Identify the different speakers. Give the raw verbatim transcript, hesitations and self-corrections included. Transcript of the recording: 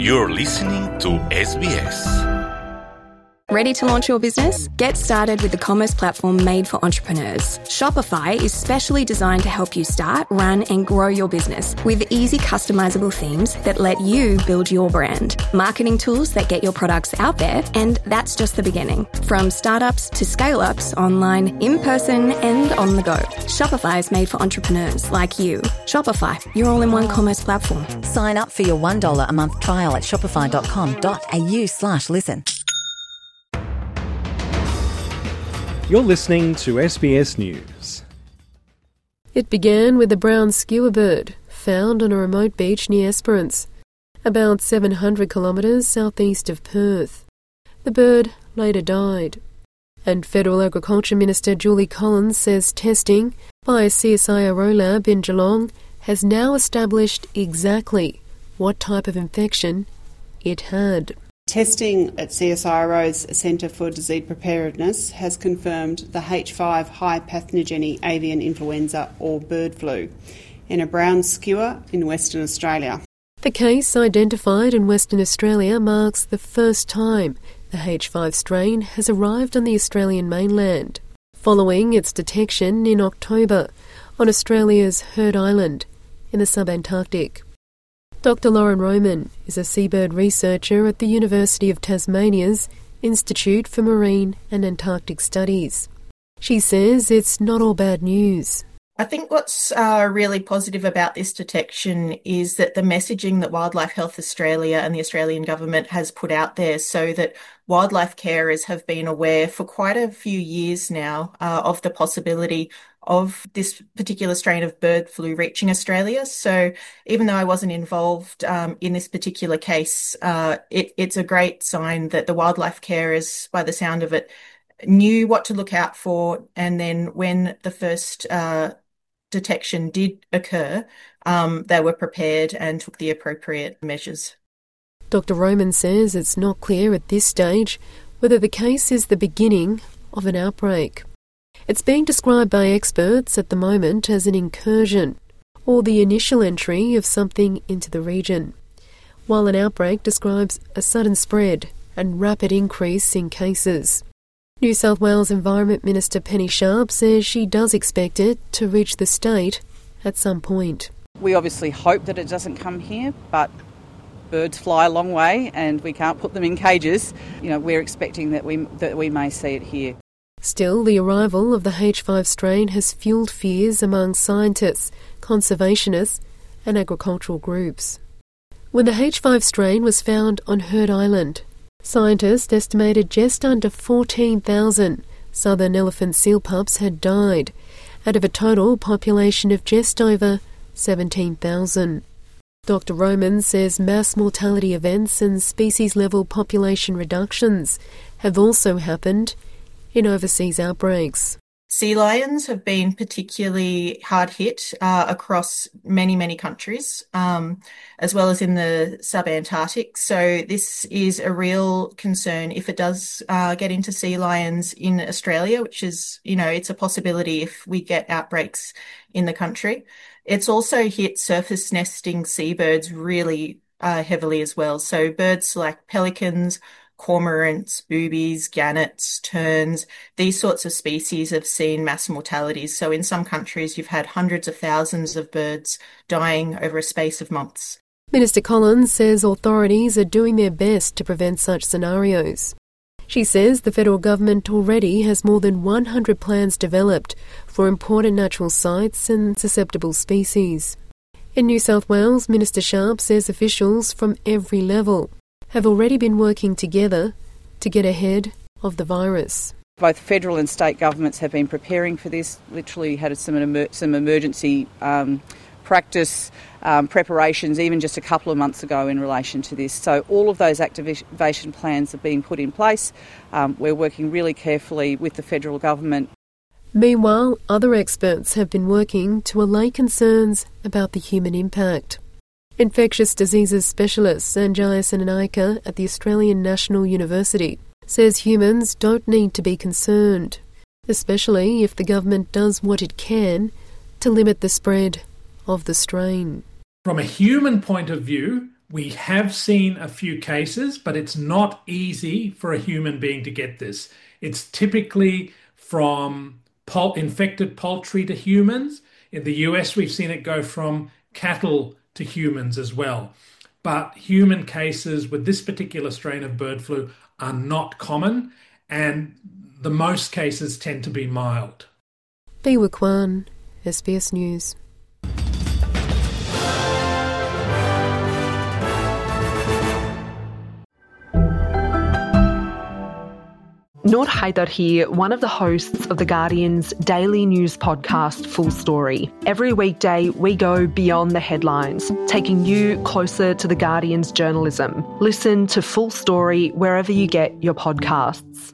Speaker 1: You're listening to S B S.
Speaker 2: Ready to launch your business? Get started with the commerce platform made for entrepreneurs. Shopify is specially designed to help you start, run, and grow your business with easy customizable themes that let you build your brand, marketing tools that get your products out there, and that's just the beginning. From startups to scale-ups, online, in person, and on the go. Shopify is made for entrepreneurs like you. Shopify, your all-in-one commerce platform.
Speaker 3: Sign up for your one dollar a month trial at shopify.com.au slash listen.
Speaker 4: You're listening to S B S News.
Speaker 5: It began with a brown skua bird found on a remote beach near Esperance, about seven hundred kilometres southeast of Perth. The bird later died. And Federal Agriculture Minister Julie Collins says testing by a C S I R O lab in Geelong has now established exactly what type of infection it had.
Speaker 6: Testing at C S I R O's Centre for Disease Preparedness has confirmed the H five high pathogeny avian influenza or bird flu in a brown skua in Western Australia.
Speaker 5: The case identified in Western Australia marks the first time the H five strain has arrived on the Australian mainland, following its detection in October on Australia's Heard Island in the subantarctic. Doctor Lauren Roman is a seabird researcher at the University of Tasmania's Institute for Marine and Antarctic Studies. She says it's not all bad news.
Speaker 7: I think what's uh, really positive about this detection is that the messaging that Wildlife Health Australia and the Australian government has put out there, so that wildlife carers have been aware for quite a few years now uh, of the possibility of this particular strain of bird flu reaching Australia. So even though I wasn't involved um, in this particular case, uh, it, it's a great sign that the wildlife carers, by the sound of it, knew what to look out for. And then when the first uh, detection did occur, um, they were prepared and took the appropriate measures.
Speaker 5: Doctor Roman says it's not clear at this stage whether the case is the beginning of an outbreak. It's being described by experts at the moment as an incursion, or the initial entry of something into the region, while an outbreak describes a sudden spread and rapid increase in cases. New South Wales Environment Minister Penny Sharp says she does expect it to reach the state at some point.
Speaker 8: We obviously hope that it doesn't come here, but birds fly a long way and we can't put them in cages. You know, we're expecting that we that we may see it here.
Speaker 5: Still, the arrival of the H five strain has fuelled fears among scientists, conservationists and agricultural groups. When the H five strain was found on Heard Island, scientists estimated just under fourteen thousand southern elephant seal pups had died, out of a total population of just over seventeen thousand. Doctor Roman says mass mortality events and species-level population reductions have also happened in overseas outbreaks.
Speaker 7: Sea lions have been particularly hard hit uh, across many, many countries, um, as well as in the subantarctic. So this is a real concern if it does uh, get into sea lions in Australia, which is, you know, it's a possibility if we get outbreaks in the country. It's also hit surface nesting seabirds really uh, heavily as well. So birds like pelicans, cormorants, boobies, gannets, terns, these sorts of species have seen mass mortalities. So in some countries, you've had hundreds of thousands of birds dying over a space of months.
Speaker 5: Minister Collins says authorities are doing their best to prevent such scenarios. She says the federal government already has more than one hundred plans developed for important natural sites and susceptible species. In New South Wales, Minister Sharp says officials from every level have already been working together to get ahead of the virus.
Speaker 8: Both federal and state governments have been preparing for this, literally had some, emer- some emergency um, practice um, preparations even just a couple of months ago in relation to this. So all of those activation plans are being put in place. Um, we're working really carefully with the federal government.
Speaker 5: Meanwhile, other experts have been working to allay concerns about the human impact. Infectious diseases specialist Sanjaya Senanayake at the Australian National University says humans don't need to be concerned, especially if the government does what it can to limit the spread of the strain.
Speaker 9: From a human point of view, We have seen a few cases, but it's not easy for a human being to get this. It's typically from pol- infected poultry to humans. In the U S, we've seen it go from cattle to humans as well. But human cases with this particular strain of bird flu are not common, and the most cases tend to be mild.
Speaker 5: Biwa Kwan, S B S News.
Speaker 10: Noor Haider here, one of the hosts of The Guardian's daily news podcast, Full Story. Every weekday, we go beyond the headlines, taking you closer to The Guardian's journalism. Listen to Full Story wherever you get your podcasts.